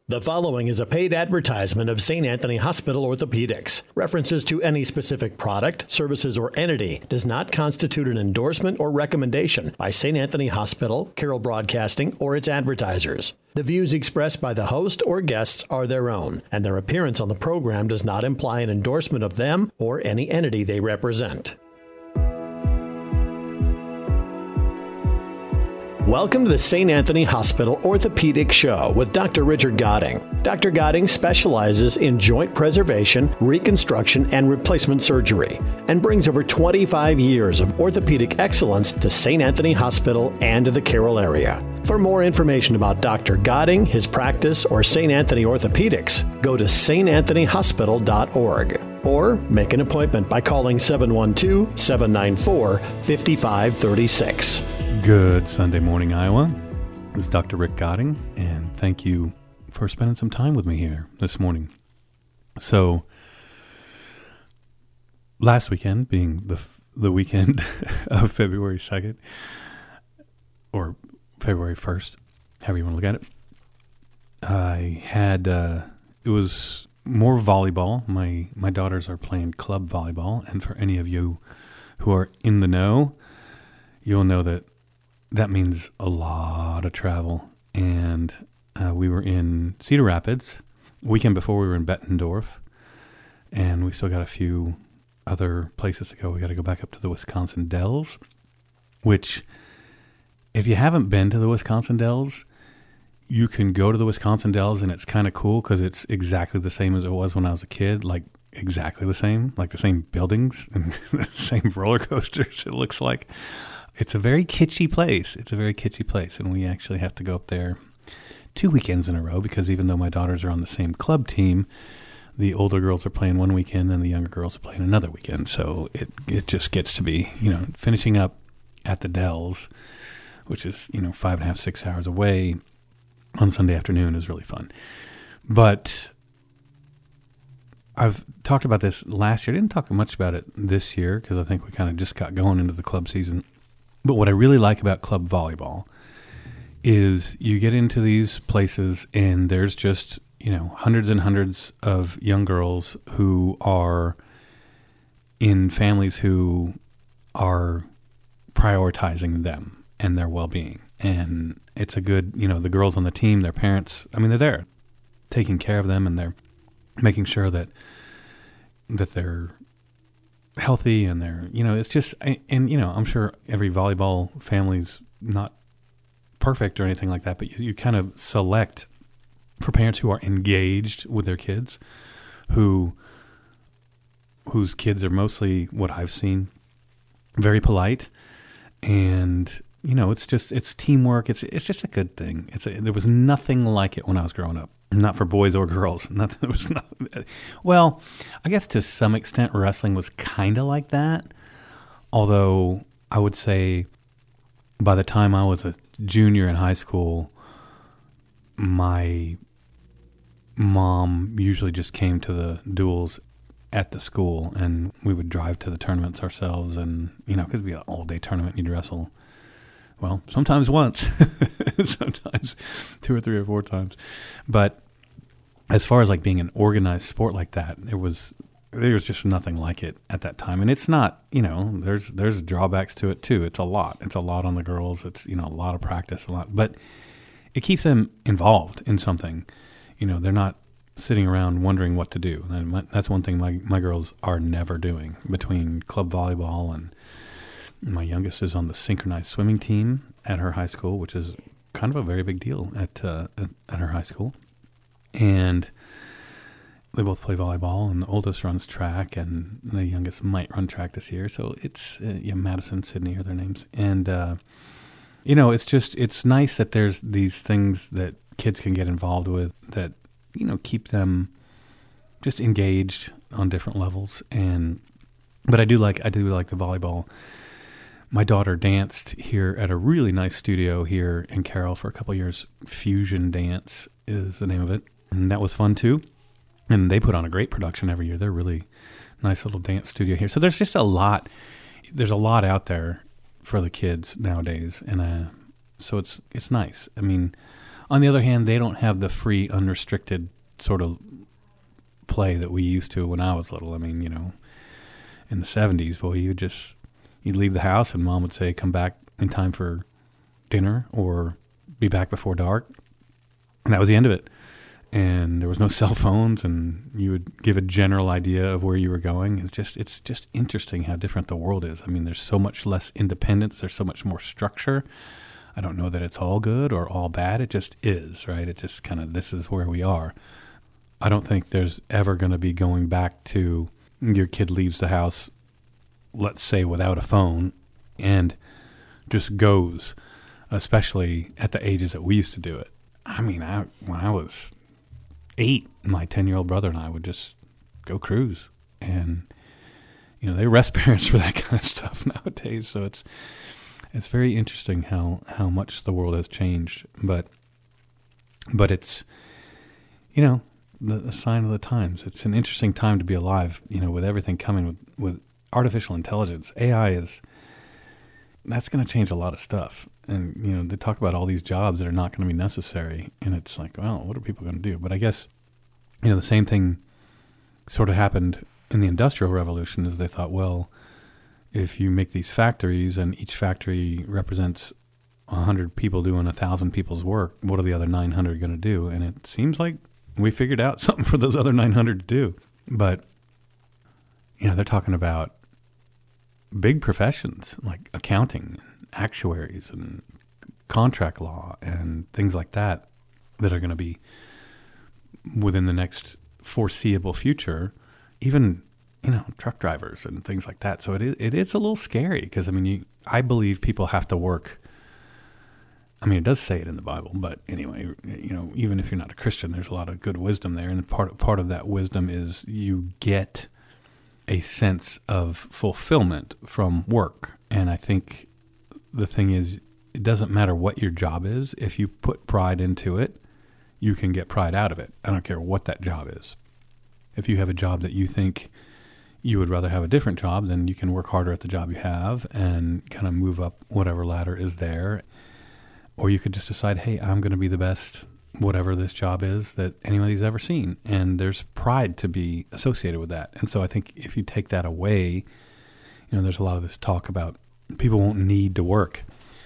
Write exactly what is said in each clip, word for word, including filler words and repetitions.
The following is a paid advertisement of Saint Anthony Hospital Orthopedics. References to any specific product, services, or entity does not constitute an endorsement or recommendation by Saint Anthony Hospital, Carroll Broadcasting, or its advertisers. The views expressed by the host or guests are their own, and their appearance on the program does not imply an endorsement of them or any entity they represent. Welcome to the Saint Anthony Hospital Orthopedic Show with Doctor Richard Goding. Doctor Goding specializes in joint preservation, reconstruction, and replacement surgery, and brings over twenty-five years of orthopedic excellence to Saint Anthony Hospital and to the Carroll area. For more information about Doctor Goding, his practice, or Saint Anthony Orthopedics, go to s t anthony hospital dot org or make an appointment by calling seven one two, seven nine four, five five three six. Good Sunday morning, Iowa. This is Doctor Rick Goding, and thank you for spending some time with me here this morning. So, last weekend, being the the weekend of February second, or February first, however you want to look at it, I had, uh, it was more volleyball. My, my daughters are playing club volleyball, and for any of you who are in the know, you'll know that that means a lot of travel. And uh, we were in Cedar Rapids. Weekend before, we were in Bettendorf. And we still got a few other places to go. We got to go back up to the Wisconsin Dells, which, if you haven't been to the Wisconsin Dells, you can go to the Wisconsin Dells, and it's kind of cool because it's exactly the same as it was when I was a kid. Like, exactly the same. Like the same buildings and the same roller coasters, it looks like. It's a very kitschy place. It's a very kitschy place, and we actually have to go up there two weekends in a row because even though my daughters are on the same club team, the older girls are playing one weekend and the younger girls are playing another weekend. So it it just gets to be, you know, finishing up at the Dells, which is, you know, five and a half, six hours away on Sunday afternoon is really fun. But I've talked about this last year. I didn't talk much about it this year because I think we kind of just got going into the club season. But what I really like about club volleyball is you get into these places and there's just, you know, hundreds and hundreds of young girls who are in families who are prioritizing them and their well-being. And it's a good, you know, the girls on the team, their parents, I mean, they're there taking care of them and they're making sure that that they're healthy and they're, you know, it's just, and, you know, I'm sure every volleyball family's not perfect or anything like that, but you, you kind of select for parents who are engaged with their kids, who, whose kids are mostly what I've seen, very polite. And, you know, it's just, it's teamwork. It's, it's just a good thing. It's a, there was nothing like it when I was growing up. Not for boys or girls. Not, it was not, well, I guess to some extent wrestling was kind of like that. Although I would say by the time I was a junior in high school, my mom usually just came to the duels at the school and we would drive to the tournaments ourselves. And, you know, because it'd be an all-day tournament, you'd wrestle. Well, sometimes once, sometimes two or three or four times. But as far as like being an organized sport like that, there was there was just nothing like it at that time. And it's not, you know, there's there's drawbacks to it too. It's a lot. It's a lot on the girls. It's, you know, a lot of practice, a lot. But it keeps them involved in something. You know, they're not sitting around wondering what to do. And that's one thing my, my girls are never doing between club volleyball and my youngest is on the synchronized swimming team at her high school, which is kind of a very big deal at uh, at her high school. And they both play volleyball, and the oldest runs track, and the youngest might run track this year. So it's, uh, yeah, Madison, Sydney are their names. And, uh, you know, it's just, it's nice that there's these things that kids can get involved with that, you know, keep them just engaged on different levels. And, but I do like, I do like the volleyball. My daughter danced here at a really nice studio here in Carroll for a couple of years. Fusion Dance is the name of it. And that was fun too. And they put on a great production every year. They're really nice little dance studio here. So there's just a lot, there's a lot out there for the kids nowadays. And uh, so it's it's nice. I mean, On the other hand, they don't have the free, unrestricted sort of play that we used to when I was little. I mean, you know, in the seventies, boy, you just, you'd leave the house and mom would say, come back in time for dinner or be back before dark. And that was the end of it. And there was no cell phones, and you would give a general idea of where you were going. It's just, it's just interesting how different the world is. I mean, there's so much less independence. There's so much more structure. I don't know that it's all good or all bad. It just is, right? It just kind of, this is where we are. I don't think there's ever going to be going back to your kid leaves the house, let's say without a phone, and just goes, especially at the ages that we used to do it. I mean, I, when I was eight, my ten-year-old brother and I would just go cruise. And, you know, they arrest parents for that kind of stuff nowadays. So it's it's very interesting how, how much the world has changed. But, but it's, you know, the, the sign of the times. It's an interesting time to be alive, you know, with everything coming with, with artificial intelligence. A I is, that's going to change a lot of stuff. And, you know, they talk about all these jobs that are not going to be necessary. And it's like, well, what are people going to do? But I guess, you know, the same thing sort of happened in the Industrial Revolution, is they thought, well, if you make these factories and each factory represents one hundred people doing one thousand people's work, what are the other nine hundred going to do? And it seems like we figured out something for those other nine hundred to do. But, you know, they're talking about big professions like accounting, actuaries, and contract law, and things like that that are going to be within the next foreseeable future. Even, you know, truck drivers and things like that. So it is, it is a little scary because, I mean, you, I believe people have to work. I mean, it does say it in the Bible, but anyway, you know, even if you're not a Christian, there's a lot of good wisdom there. And part, part of that wisdom is you get a sense of fulfillment from work. And I think the thing is, it doesn't matter what your job is. If you put pride into it, you can get pride out of it. I don't care what that job is. If you have a job that you think you would rather have a different job, then you can work harder at the job you have and kind of move up whatever ladder is there. Or you could just decide, hey, I'm going to be the best, whatever this job is that anybody's ever seen. And there's pride to be associated with that. And so I think if you take that away, you know, there's a lot of this talk about people won't need to work.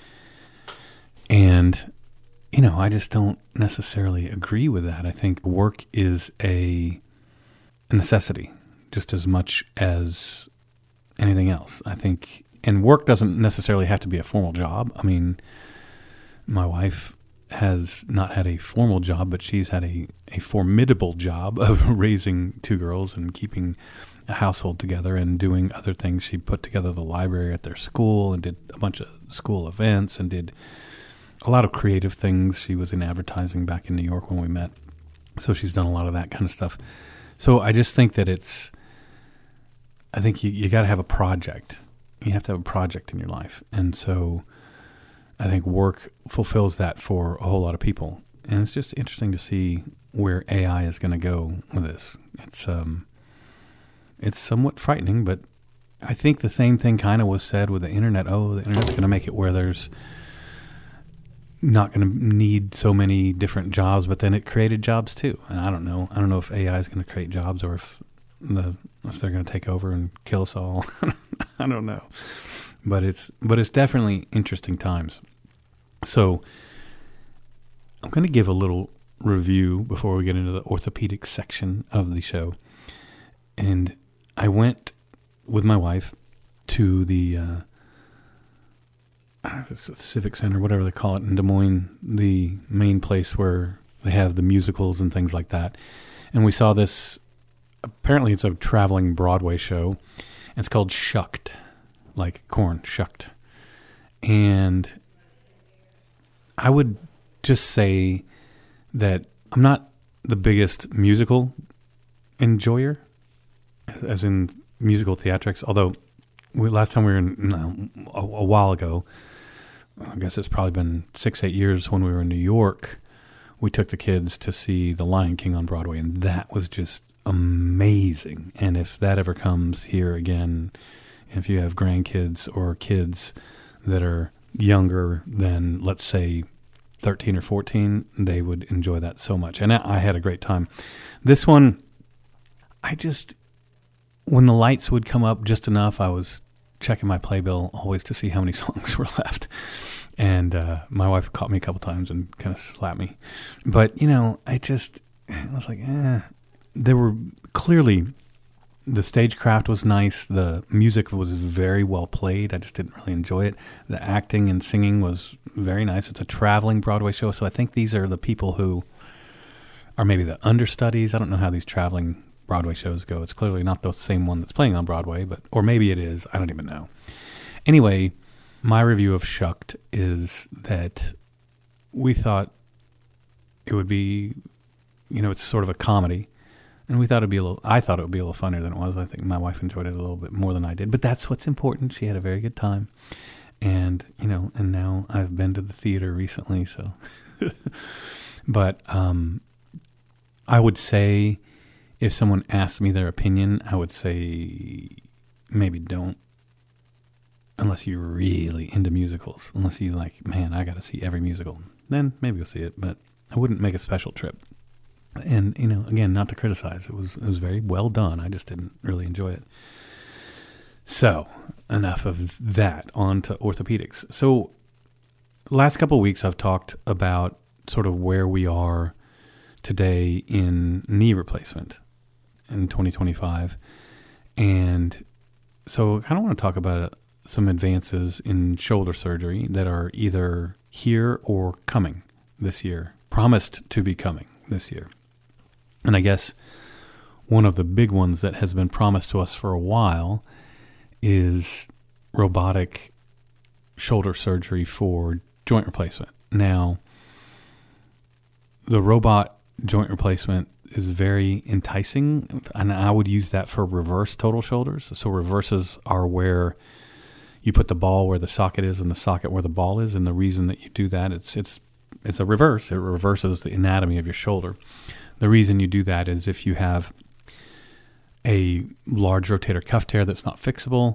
And, you know, I just don't necessarily agree with that. I think work is a, a necessity just as much as anything else. I think, and work doesn't necessarily have to be a formal job. I mean, my wife has not had a formal job, but she's had a, a formidable job of raising two girls and keeping a household together and doing other things. She put together the library at their school and did a bunch of school events and did a lot of creative things. She was in advertising back in New York when we met. So she's done a lot of that kind of stuff. So I just think that it's, I think you, you got to have a project. You have to have a project in your life. And so I think work fulfills that for a whole lot of people. And it's just interesting to see where A I is going to go with this. It's um, it's somewhat frightening, but I think the same thing kind of was said with the internet. Oh, the internet's going to make it where there's not going to need so many different jobs, but then it created jobs too. And I don't know. I don't know if A I is going to create jobs or if the if they're going to take over and kill us all. I don't know. But it's but it's definitely interesting times. So I'm going to give a little review before we get into the orthopedic section of the show. And I went with my wife to the uh, Civic Center, whatever they call it in Des Moines, the main place where they have the musicals and things like that. And we saw this, apparently it's a traveling Broadway show. And it's called Shucked, like corn, shucked. And I would just say that I'm not the biggest musical enjoyer, as in musical theatrics, although we, last time we were in, no, a, a while ago, I guess it's probably been six, eight years when we were in New York, we took the kids to see The Lion King on Broadway, and that was just amazing. And if that ever comes here again, if you have grandkids or kids that are younger than, let's say, thirteen or fourteen, they would enjoy that so much. And I, I had a great time. This one, I just, when the lights would come up just enough, I was checking my playbill always to see how many songs were left. And uh, my wife caught me a couple times and kind of slapped me. But, you know, I just, I was like, eh. There were clearly, the stagecraft was nice. The music was very well played. I just didn't really enjoy it. The acting and singing was very nice. It's a traveling Broadway show. So I think these are the people who are maybe the understudies. I don't know how these traveling Broadway shows go. It's clearly not the same one that's playing on Broadway, but or maybe it is. I don't even know. Anyway, my review of Shucked is that we thought it would be, you know, it's sort of a comedy. And we thought it'd be a little, I thought it would be a little funnier than it was. I think my wife enjoyed it a little bit more than I did, but that's what's important. She had a very good time. And, you know, and now I've been to the theater recently, so. But um, I would say if someone asked me their opinion, I would say maybe don't, unless you're really into musicals. Unless you like, man, I got to see every musical. Then maybe you'll see it, but I wouldn't make a special trip. And, you know, again, not to criticize. It was it was very well done. I just didn't really enjoy it. So, enough of that. On to orthopedics. So, last couple of weeks I've talked about sort of where we are today in knee replacement in twenty twenty-five. And so I kind of want to talk about some advances in shoulder surgery that are either here or coming this year, promised to be coming this year. And I guess one of the big ones that has been promised to us for a while is robotic shoulder surgery for joint replacement. Now, the robot joint replacement is very enticing, and I would use that for reverse total shoulders. So reverses are where you put the ball where the socket is and the socket where the ball is, and the reason that you do that, it's it's it's a reverse. It reverses the anatomy of your shoulder. The reason you do that is if you have a large rotator cuff tear that's not fixable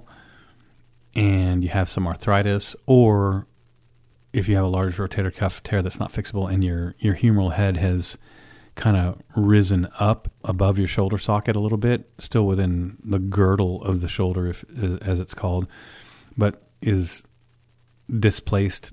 and you have some arthritis, or if you have a large rotator cuff tear that's not fixable and your, your humeral head has kind of risen up above your shoulder socket a little bit, still within the girdle of the shoulder, if, as it's called, but is displaced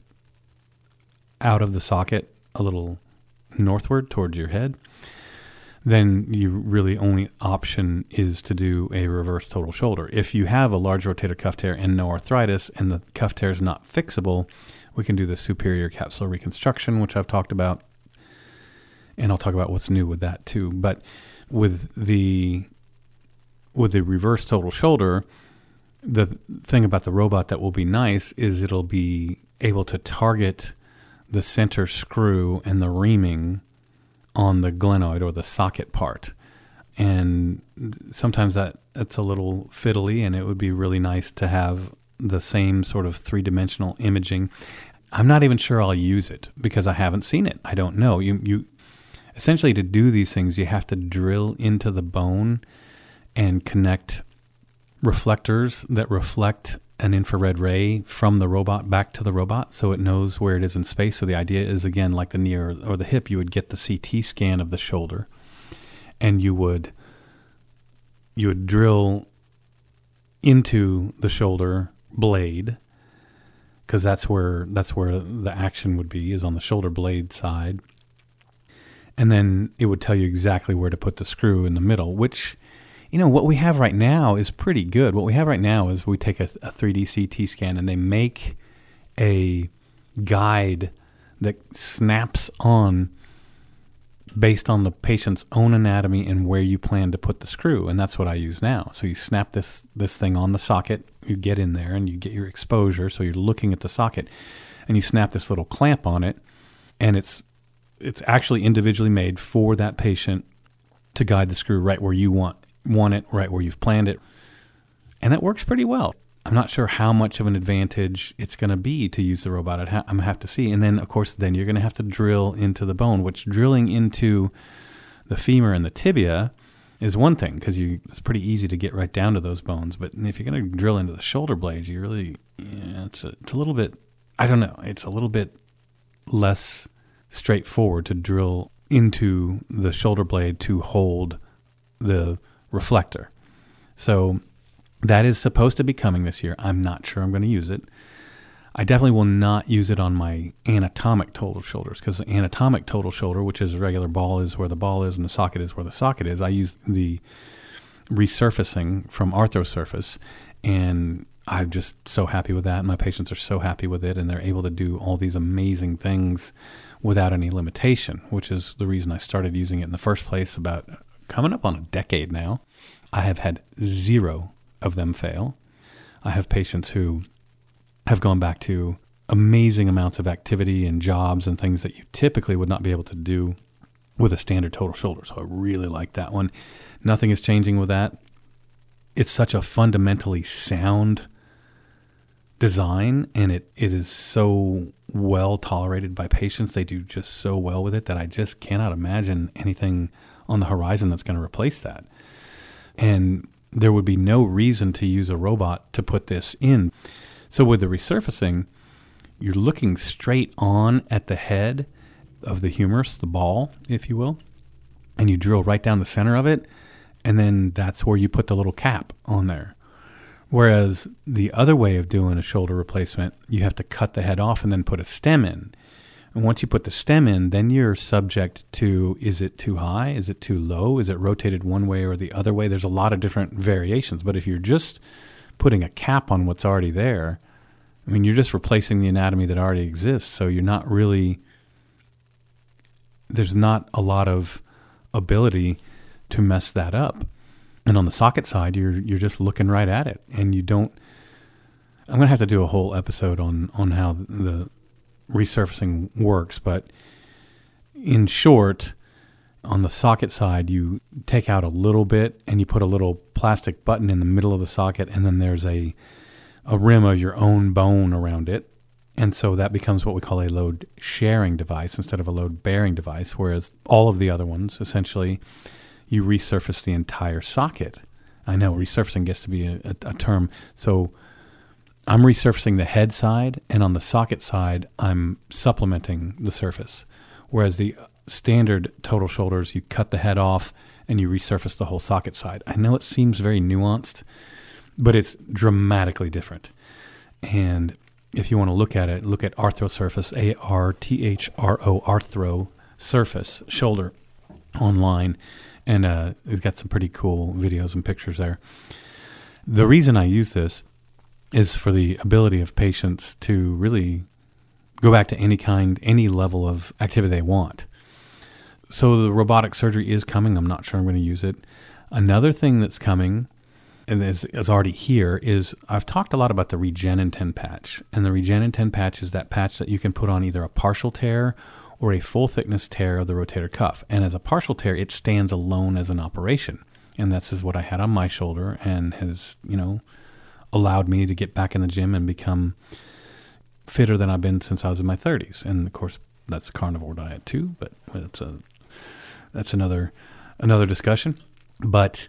out of the socket a little northward towards your head, then you really only option is to do a reverse total shoulder. If you have a large rotator cuff tear and no arthritis and the cuff tear is not fixable, we can do the superior capsular reconstruction, which I've talked about, and I'll talk about what's new with that too. But with the with the reverse total shoulder, the thing about the robot that will be nice is it'll be able to target the center screw and the reaming on the glenoid or the socket part. And sometimes that it's a little fiddly, and it would be really nice to have the same sort of three-dimensional imaging. I'm not even sure I'll use it because I haven't seen it. I don't know. You you essentially, to do these things, you have to drill into the bone and connect reflectors that reflect an infrared ray from the robot back to the robot so it knows where it is in space. So the idea is, again, like the knee or, or the hip, you would get the C T scan of the shoulder and you would you would drill into the shoulder blade, because that's where that's where the action would be, is on the shoulder blade side. And then it would tell you exactly where to put the screw in the middle, which, you know, what we have right now is pretty good. What we have right now is we take a, a three D C T scan and they make a guide that snaps on based on the patient's own anatomy and where you plan to put the screw. And that's what I use now. So you snap this, this thing on the socket, you get in there and you get your exposure. So you're looking at the socket and you snap this little clamp on it, and it's it's actually individually made for that patient to guide the screw right where you want want it, right where you've planned it. And it works pretty well. I'm not sure how much of an advantage it's going to be to use the robot. I'd ha- I'm going to have to see. And then, of course, then you're going to have to drill into the bone, which drilling into the femur and the tibia is one thing, because you it's pretty easy to get right down to those bones. But if you're going to drill into the shoulder blades, you really, yeah, it's a, it's a little bit, I don't know, it's a little bit less straightforward to drill into the shoulder blade to hold the reflector. So that is supposed to be coming this year. I'm not sure I'm going to use it. I definitely will not use it on my anatomic total shoulders, because the anatomic total shoulder, which is a regular ball is where the ball is and the socket is where the socket is, I use the resurfacing from Arthrosurface, and I'm just so happy with that. My patients are so happy with it, and they're able to do all these amazing things without any limitation, which is the reason I started using it in the first place about coming up on a decade now. I have had zero of them fail. I have patients who have gone back to amazing amounts of activity and jobs and things that you typically would not be able to do with a standard total shoulder. So I really like that one. Nothing is changing with that. It's such a fundamentally sound design, and it, it is so well tolerated by patients. They do just so well with it that I just cannot imagine anything on the horizon that's going to replace that. And there would be no reason to use a robot to put this in. So with the resurfacing, you're looking straight on at the head of the humerus, the ball, if you will, and you drill right down the center of it, and then that's where you put the little cap on there. Whereas the other way of doing a shoulder replacement, you have to cut the head off and then put a stem in. And once you put the stem in, then you're subject to, is it too high? Is it too low? Is it rotated one way or the other way? There's a lot of different variations. But if you're just putting a cap on what's already there, I mean, you're just replacing the anatomy that already exists. So you're not really, there's not a lot of ability to mess that up. And on the socket side, you're you're just looking right at it. And you don't, I'm going to have to do a whole episode on, on how the resurfacing works. But in short, on the socket side, you take out a little bit and you put a little plastic button in the middle of the socket, and then there's a a rim of your own bone around it. And so that becomes what we call a load sharing device instead of a load bearing device, whereas all of the other ones, essentially, you resurface the entire socket. I know resurfacing gets to be a, a, a term. So I'm resurfacing the head side, and on the socket side, I'm supplementing the surface. Whereas the standard total shoulders, you cut the head off and you resurface the whole socket side. I know it seems very nuanced, but it's dramatically different. And if you want to look at it, look at Arthrosurface, A R T H R O, Arthro Surface, shoulder, online. And uh, it's got some pretty cool videos and pictures there. The reason I use this is for the ability of patients to really go back to any kind, any level of activity they want. So the robotic surgery is coming. I'm not sure I'm going to use it. Another thing that's coming, and is, is already here, is I've talked a lot about the RegenIntend patch. And the RegenIntend patch is that patch that you can put on either a partial tear or a full thickness tear of the rotator cuff. And as a partial tear, it stands alone as an operation. And this is what I had on my shoulder and has, you know, allowed me to get back in the gym and become fitter than I've been since I was in my thirties. And of course, that's a carnivore diet too, but that's a that's another another discussion. But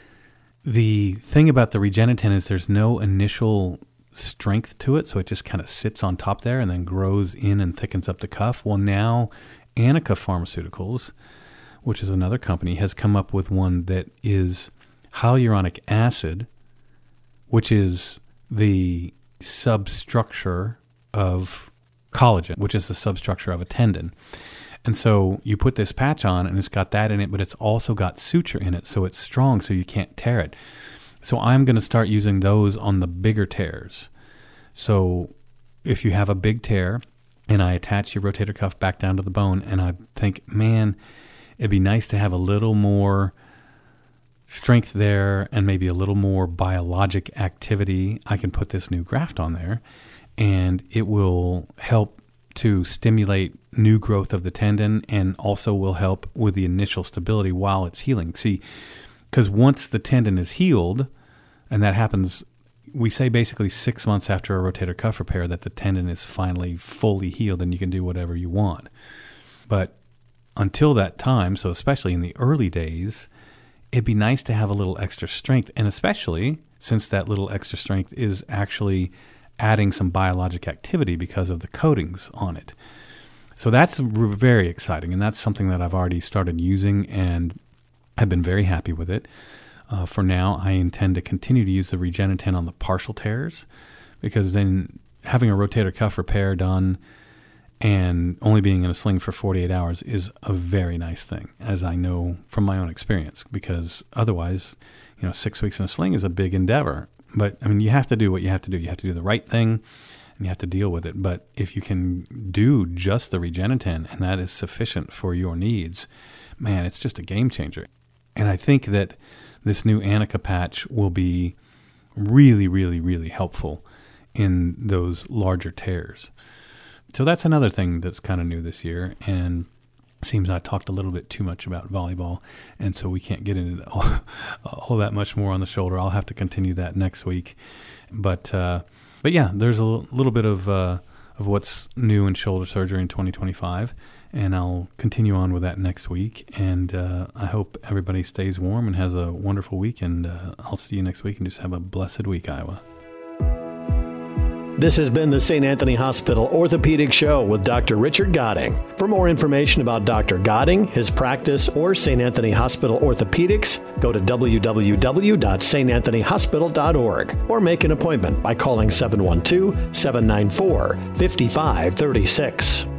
the thing about the RegenIntend is there's no initial strength to it, so it just kind of sits on top there and then grows in and thickens up the cuff. Well, now Anika Pharmaceuticals, which is another company, has come up with one that is hyaluronic acid, which is the substructure of collagen, which is the substructure of a tendon. And so you put this patch on and it's got that in it, but it's also got suture in it, so it's strong so you can't tear it. So I'm going to start using those on the bigger tears. So if you have a big tear and I attach your rotator cuff back down to the bone and I think, man, it'd be nice to have a little more strength there and maybe a little more biologic activity, I can put this new graft on there and it will help to stimulate new growth of the tendon and also will help with the initial stability while it's healing. See, because once the tendon is healed, and that happens, we say basically six months after a rotator cuff repair that the tendon is finally fully healed and you can do whatever you want. But until that time, so especially in the early days, it'd be nice to have a little extra strength, and especially since that little extra strength is actually adding some biologic activity because of the coatings on it. So that's r- very exciting, and that's something that I've already started using and have been very happy with it. Uh, for now, I intend to continue to use the Regeniten on the partial tears, because then having a rotator cuff repair done and only being in a sling for forty-eight hours is a very nice thing, as I know from my own experience, because otherwise, you know, six weeks in a sling is a big endeavor. But, I mean, you have to do what you have to do. You have to do the right thing, and you have to deal with it. But if you can do just the Regeniten, and that is sufficient for your needs, man, it's just a game changer. And I think that this new Anika patch will be really, really, really helpful in those larger tears. So that's another thing that's kind of new this year, and it seems I talked a little bit too much about volleyball, and so we can't get into all, all that much more on the shoulder. I'll have to continue that next week. But uh, but yeah, there's a l- little bit of uh, of what's new in shoulder surgery in twenty twenty-five, and I'll continue on with that next week. And uh, I hope everybody stays warm and has a wonderful week, and uh, I'll see you next week, and just have a blessed week, Iowa. This has been the Saint Anthony Hospital Orthopedic Show with Doctor Richard Goding. For more information about Doctor Goding, his practice, or Saint Anthony Hospital Orthopedics, go to w w w dot s t anthony hospital dot org or make an appointment by calling seven one two, seven nine four, five five three six.